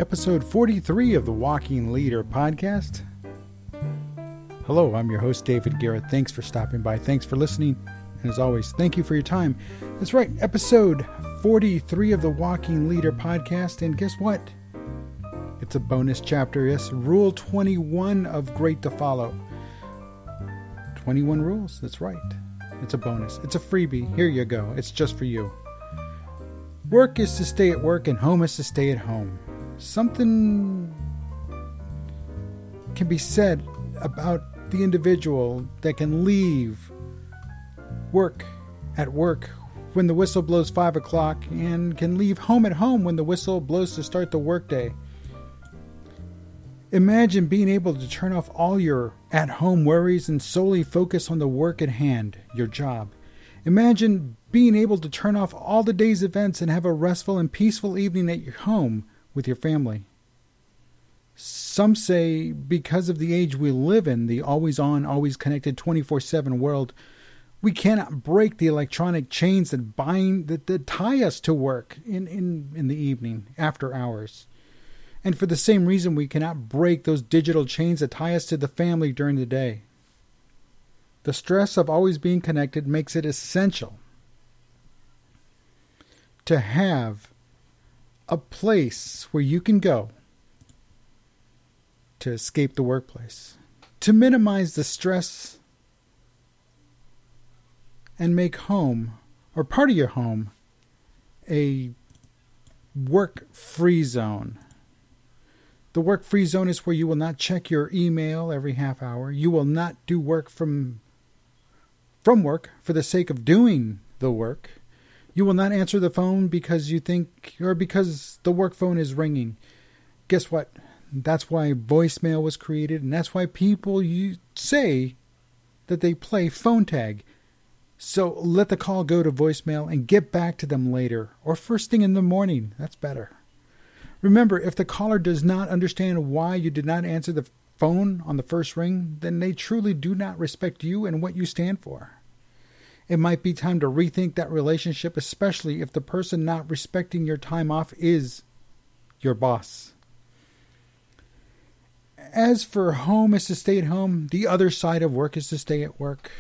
episode 43 of the Walking Leader podcast. Hello, I'm your host, David Garrett. Thanks for stopping by. Thanks for listening. And as always, thank you for your time. That's right, episode 43 of the Walking Leader podcast. And guess what? It's a bonus chapter. Yes, Rule 21 of Great to Follow. 21 rules. That's right. It's a bonus. It's a freebie. Here you go. It's just for you. Work is to stay at work and home is to stay at home. Something can be said about the individual that can leave work at work when the whistle blows 5 o'clock and can leave home at home when the whistle blows to start the workday. Imagine being able to turn off all your at-home worries and solely focus on the work at hand, your job. Imagine being able to turn off all the day's events and have a restful and peaceful evening at your home with your family. Some say because of the age we live in, the always-on, always-connected 24/7 world, we cannot break the electronic chains that tie us to work in the evening, after hours. And for the same reason, we cannot break those digital chains that tie us to the family during the day. The stress of always being connected makes it essential to have a place where you can go to escape the workplace, to minimize the stress and make home, or part of your home, a work-free zone. The work-free zone is where you will not check your email every half hour. You will not do work from work for the sake of doing the work. You will not answer the phone because you think, or because the work phone is ringing. Guess what? That's why voicemail was created, and that's why people say that they play phone tag. So let the call go to voicemail and get back to them later, or first thing in the morning. That's better. Remember, if the caller does not understand why you did not answer the phone on the first ring, then they truly do not respect you and what you stand for. It might be time to rethink that relationship, especially if the person not respecting your time off is your boss. As for home is to stay at home, the other side of work is to stay at work.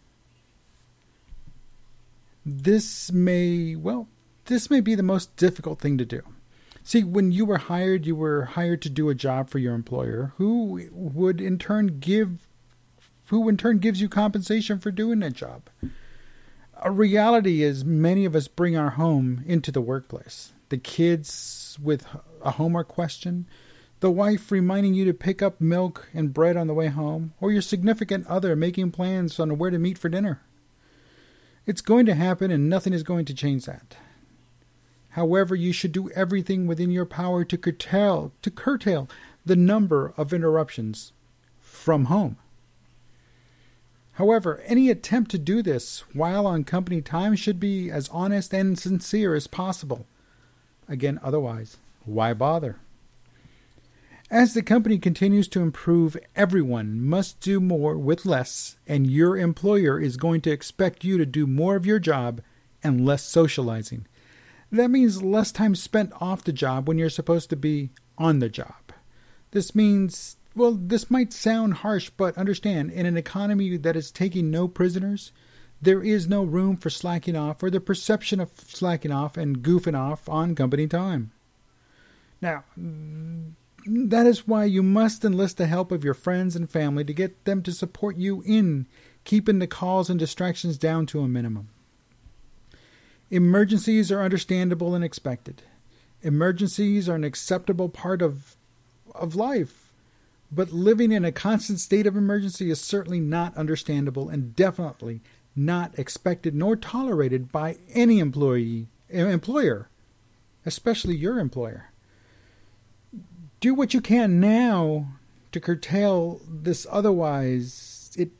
This may be the most difficult thing to do. See, when you were hired to do a job for your employer, who in turn gives you compensation for doing that job. A reality is many of us bring our home into the workplace. The kids with a homework question, the wife reminding you to pick up milk and bread on the way home, or your significant other making plans on where to meet for dinner. It's going to happen and nothing is going to change that. However, you should do everything within your power to curtail the number of interruptions from home. However, any attempt to do this while on company time should be as honest and sincere as possible. Again, otherwise, why bother? As the company continues to improve, everyone must do more with less, and your employer is going to expect you to do more of your job and less socializing. That means less time spent off the job when you're supposed to be on the job. This means, this might sound harsh, but understand, in an economy that is taking no prisoners, there is no room for slacking off or the perception of slacking off and goofing off on company time. Now, that is why you must enlist the help of your friends and family to get them to support you in keeping the calls and distractions down to a minimum. Emergencies are understandable and expected. Emergencies are an acceptable part of life. But living in a constant state of emergency is certainly not understandable and definitely not expected nor tolerated by any employer, especially your employer. Do what you can now to curtail this. Otherwise, it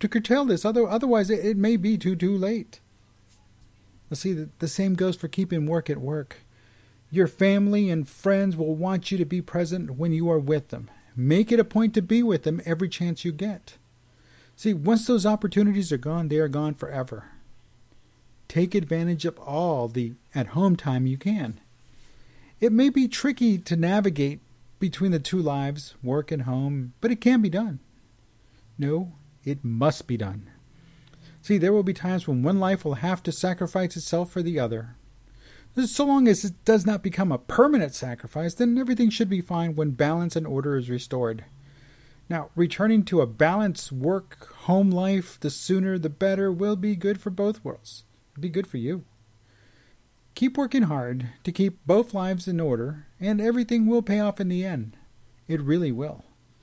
may be too late. Let's see, the same goes for keeping work at work. Your family and friends will want you to be present when you are with them. Make it a point to be with them every chance you get. See, once those opportunities are gone, they are gone forever. Take advantage of all the at-home time you can. It may be tricky to navigate between the two lives, work and home, but it can be done. No, it must be done. See, there will be times when one life will have to sacrifice itself for the other. So long as it does not become a permanent sacrifice, then everything should be fine when balance and order is restored. Now, returning to a balanced work-home life, the sooner the better, will be good for both worlds. It'll be good for you. Keep working hard to keep both lives in order, and everything will pay off in the end. It really will.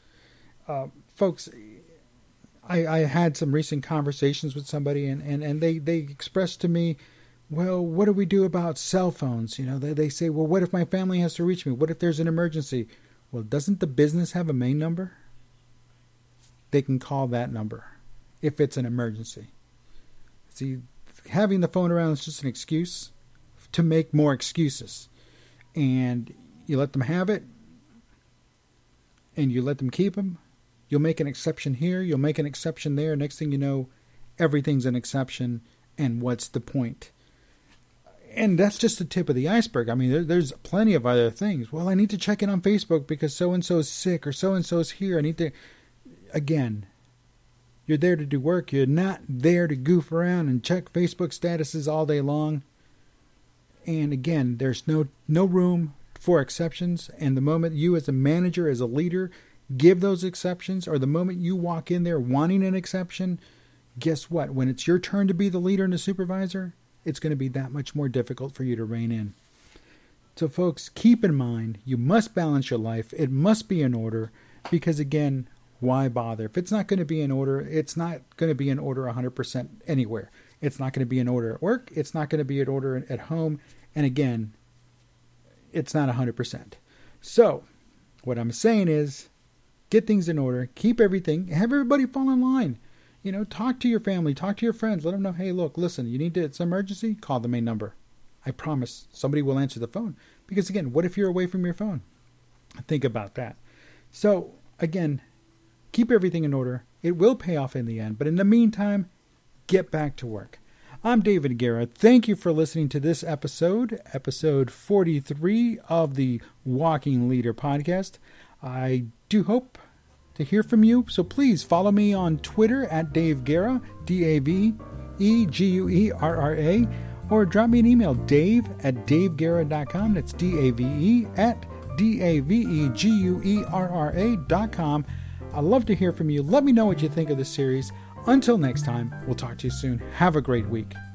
Folks, I had some recent conversations with somebody, and they expressed to me, well, what do we do about cell phones? You know, they say, well, what if my family has to reach me? What if there's an emergency? Well, doesn't the business have a main number? They can call that number if it's an emergency. See, having the phone around is just an excuse to make more excuses. And you let them have it, and you let them keep them. You'll make an exception here, you'll make an exception there. Next thing you know, everything's an exception, and what's the point? And that's just the tip of the iceberg. I mean, there's plenty of other things. Well, I need to check in on Facebook because so-and-so is sick, or so-and-so is here. I need to... Again, you're there to do work. You're not there to goof around and check Facebook statuses all day long. And again, there's no room for exceptions. And the moment you as a manager, as a leader, give those exceptions, or the moment you walk in there wanting an exception, guess what? When it's your turn to be the leader and the supervisor, it's going to be that much more difficult for you to rein in. So folks, keep in mind, you must balance your life. It must be in order because, again, why bother? If it's not going to be in order, it's not going to be in order 100% anywhere. It's not going to be in order at work. It's not going to be in order at home. And again, it's not 100%. So what I'm saying is get things in order, keep everything, have everybody fall in line. You know, talk to your family, talk to your friends, let them know, hey, look, listen, you need to, it's an emergency, call the main number. I promise somebody will answer the phone. Because again, what if you're away from your phone? Think about that. So again, keep everything in order. It will pay off in the end. But in the meantime, get back to work. I'm David Guerra. Thank you for listening to this episode 43 of the Walking Leader podcast. I do hope to hear from you. So please follow me on Twitter at Dave Guerra, DaveGuerra, or drop me an email, dave@daveguerra.com. That's DAVE@DAVEGUERRA.com. I'd love to hear from you. Let me know what you think of this series. Until next time, we'll talk to you soon. Have a great week.